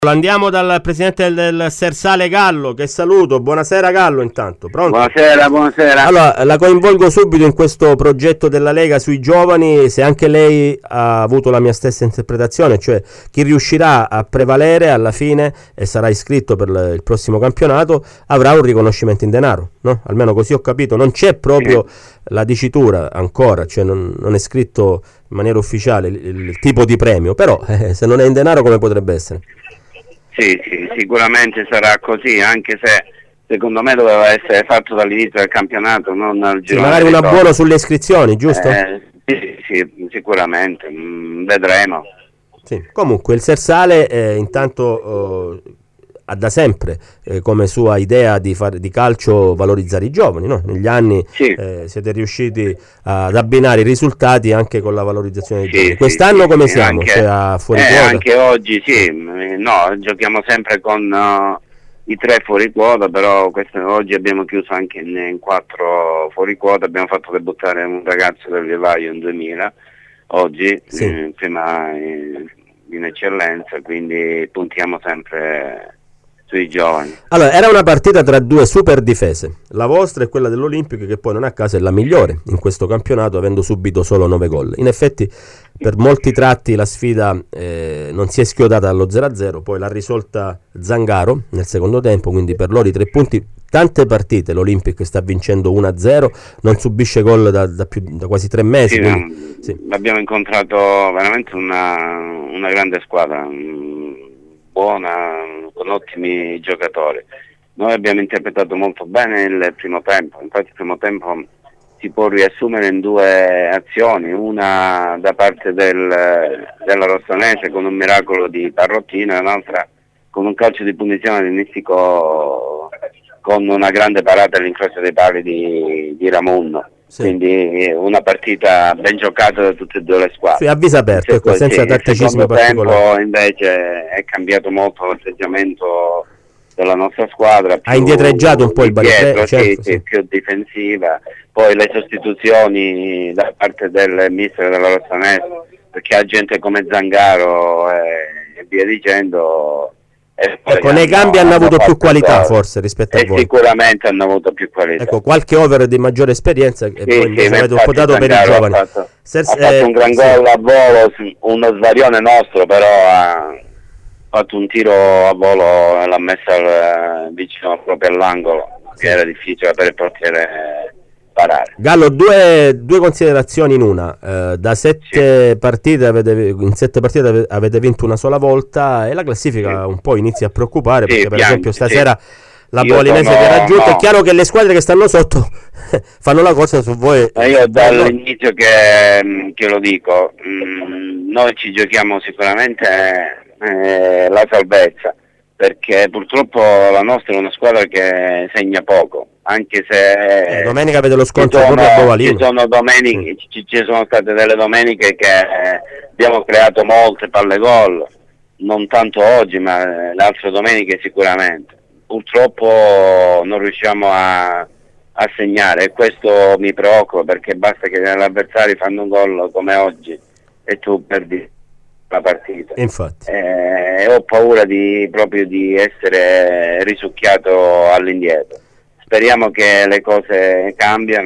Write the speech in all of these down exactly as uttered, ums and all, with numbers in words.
Andiamo dal presidente del, del Sersale Gallo, che saluto. Buonasera Gallo, intanto. Pronto? Buonasera, buonasera. Allora, la coinvolgo subito in questo progetto della Lega sui giovani, se anche lei ha avuto la mia stessa interpretazione, cioè chi riuscirà a prevalere alla fine e sarà iscritto per l- il prossimo campionato avrà un riconoscimento in denaro, no? Almeno così ho capito. Non c'è proprio sì. la dicitura ancora, cioè non, non è scritto in maniera ufficiale il, il tipo di premio, però eh, se non è in denaro come potrebbe essere? Sì, sì, sicuramente sarà così, anche se secondo me doveva essere fatto dall'inizio del campionato, non al sì, girone. Magari un abbuono sulle iscrizioni, giusto? Eh, sì, sì, sicuramente, mm, vedremo. Sì. Comunque il Sersale eh, intanto eh, ha da sempre eh, come sua idea di, fare, di calcio valorizzare i giovani, no? Negli anni sì. eh, siete riusciti ad abbinare i risultati anche con la valorizzazione dei sì, giovani. Quest'anno sì, come sì, siamo? Anche, cioè, a fuori eh, quota? Anche oggi sì, no, giochiamo sempre con uh, i tre fuori quota, però questo, oggi abbiamo chiuso anche in, in quattro fuori quota, abbiamo fatto debuttare un ragazzo del vivaio in duemila, oggi, sì. eh, prima in, in eccellenza, quindi puntiamo sempre sui giovani. Allora, era una partita tra due super difese, la vostra e quella dell'Olimpico, che poi non a caso è la migliore in questo campionato, avendo subito solo nove gol. In effetti per molti tratti la sfida eh, non si è schiodata dallo zero a zero, poi l'ha risolta Zangaro nel secondo tempo, quindi per loro i tre punti. Tante partite l'Olimpico sta vincendo uno a zero, non subisce gol da, da, più, da quasi tre mesi. Sì, quindi, sì. Abbiamo incontrato veramente una, una grande squadra, buona, con ottimi giocatori. Noi abbiamo interpretato molto bene il primo tempo, infatti il primo tempo si può riassumere in due azioni, una da parte del, della Rossonese con un miracolo di Parrottino e l'altra con un calcio di punizione di Nistico con una grande parata all'incrocio dei pali di, di Ramunno. Sì. Quindi una partita ben giocata da tutte e due le squadre. Sì, a viso aperto, ecco, senza sì, tatticismo particolare. Il tempo invece è cambiato molto l'atteggiamento della nostra squadra. Ha indietreggiato un po' il dietro, certo, sì, sì. più difensiva. Poi le sostituzioni da parte del mister della Rossonese, perché ha gente come Zangaro e, e via dicendo. Ecco, nei cambi hanno, hanno avuto più qualità gol. Forse rispetto a e voi. Sicuramente hanno avuto più qualità. Ecco, qualche over di maggiore esperienza e sì, poi invece sì, avete optato per i giovani. Ha fatto, Ser- ha fatto eh, un gran sì. gol a volo, uno svarione nostro, però ha fatto un tiro a volo e l'ha messa al, vicino proprio all'angolo, sì. Che era difficile per il portiere parare. Gallo, due, due considerazioni in una. Eh, da sette sì. partite avete, in sette partite avete vinto una sola volta e la classifica sì. un po' inizia a preoccupare, sì, perché per piangi, esempio stasera sì. la Bolinese che ha raggiunto, no. È chiaro che le squadre che stanno sotto fanno la corsa su voi. Ma io dall'inizio che, che lo dico, mh, noi ci giochiamo sicuramente eh, la salvezza, perché purtroppo la nostra è una squadra che segna poco, anche se eh, domenica avete lo scontro ci sono, a Bovalino. Ci sono, domeniche, mm. ci, ci sono state delle domeniche che abbiamo creato molte palle gol, non tanto oggi ma le altre domeniche sicuramente. Purtroppo non riusciamo a, a segnare e questo mi preoccupa, perché basta che gli avversari fanno un gol come oggi e tu perdi la partita. Infatti. Eh, ho paura di proprio di essere risucchiato all'indietro. Speriamo che le cose cambiano,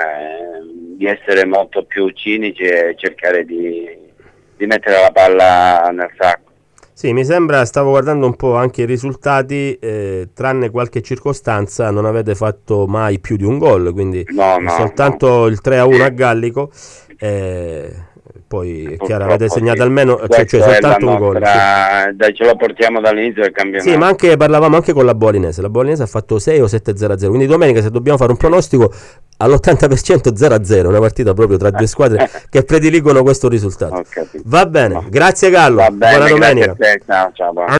eh, di essere molto più cinici e cercare di, di mettere la palla nel sacco. Sì, mi sembra, stavo guardando un po' anche i risultati, eh, tranne qualche circostanza non avete fatto mai più di un gol, quindi no, no, soltanto no. il tre a uno a Gallico. Eh, poi è chiaro, avete segnato sì. almeno cioè, cioè soltanto un gol. Sì. Ce lo portiamo dall'inizio del campionato. Sì, ma anche parlavamo anche con la Bolinese. La Bolinese ha fatto sei o sette zero a zero. Quindi domenica, se dobbiamo fare un pronostico, all'ottanta per cento zero a zero, una partita proprio tra due squadre che prediligono questo risultato. Va bene, no. Grazie Gallo. Va bene, buona domenica. Grazie a te. Ciao, ciao, buona.